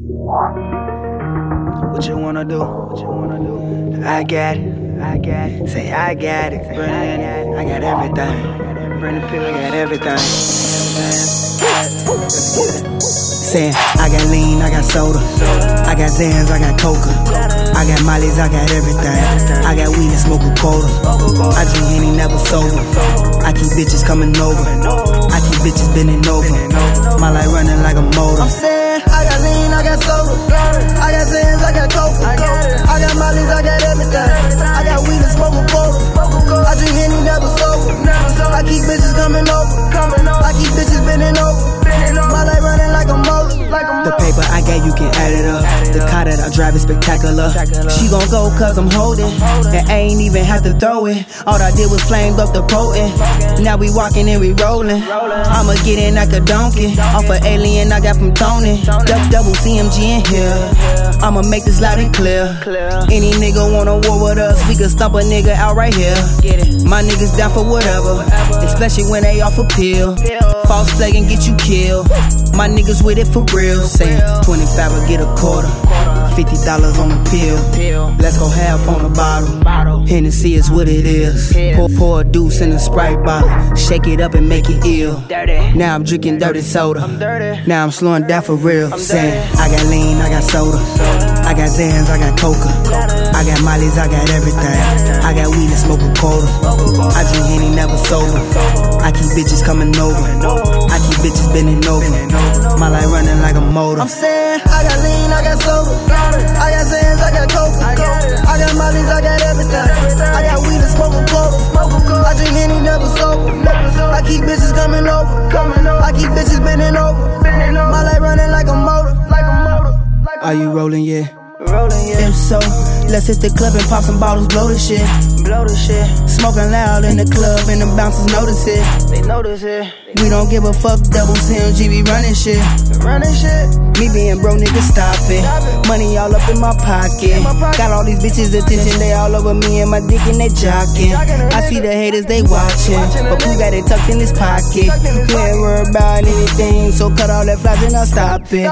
What you wanna do? I got it. Say I got it. Brandon, I got everything. Brandon Pill, I got everything. Saying I got lean, I got soda. I got Zans, I got Coca. I got Molly's, I got everything. I got weed and smoke a quota. I drink Henny, never sober. I keep bitches coming over. I keep bitches bending over. My life running like a motor. I'm saying I got lean, I got soda. I got Zans, I got Coca. I got Molly's, I got everything. I got weed and smoke a quota. I drink Henny, never sober. I keep bitches coming over. I keep bitches bending over. My life running like a motor. The paper I got, you can add it up. The car that I drive is spectacular. She gon' go cause I'm holding, and I ain't even have to throw it. All I did was flamed up the potent. Now we walking and we rolling. I'ma get in like a donkey. Off a alien I got from Tony. Double CMG in here. I'ma make this loud and clear. Any nigga wanna war with us, we can stomp a nigga out right here. My niggas down for whatever, especially when they off a pill. False flag and get you killed. My niggas with it for real. Saying 25 or get a quarter. $50 on the pill. Let's go half on the bottle. Hennessy is what it is. Pour a deuce in a Sprite bottle. Shake it up and make it ill. Now I'm drinking dirty soda. Now I'm slowing down for real. Saying I got lean, I got soda. I got Zans, I got Coca. I got Molly's, I got everything. I got weed and smoke a quota. I drink Henny, never sober. I keep bitches coming over. I keep bitches bending over. My life running like a motor. I'm saying I got lean, I got soda. I got Zans, I got Coca. I got Molly's, I got everything. I got weed and smoke a quota. I drink Henny, never sober. I keep bitches coming over. I keep bitches bending over. My life running like a motor. Are you rolling yet? If so, let's hit the club and pop some bottles, blow this shit. Smoking loud in the club and the bouncers notice it. They notice it. We don't give a fuck, double CMG, we running shit. Me being broke, nigga, stop it. Money all up in my pocket. Got all these bitches attention, they all over me and my dick and they jocking. I see the haters, they watching, but who got it tucked in his pocket? We ain't worried about anything, so cut all that flies and I'll stop it.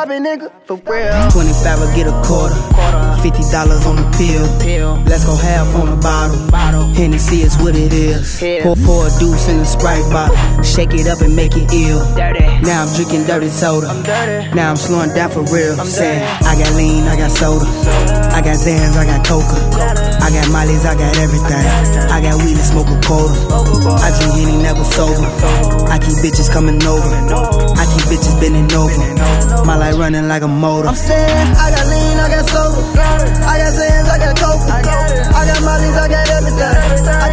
25 or get a quarter. $50 on the pill. Let's go half on the bottle. Hennessy is what it is. Pour a deuce in a Sprite bottle. Shake it up and make it ill. Now I'm drinking dirty soda. Now I'm slowing down for real. Saying I got lean, I got soda. I got Zans, I got Coca. I got Molly's, I got everything. I got weed and smoke a quota. I drink Henny, never sober. I keep bitches coming over. I keep bitches bending over. My life running like a motor. I'm saying I got lean, I got soda. I got Zans, I got Coca. I got Molly's, I got everything. I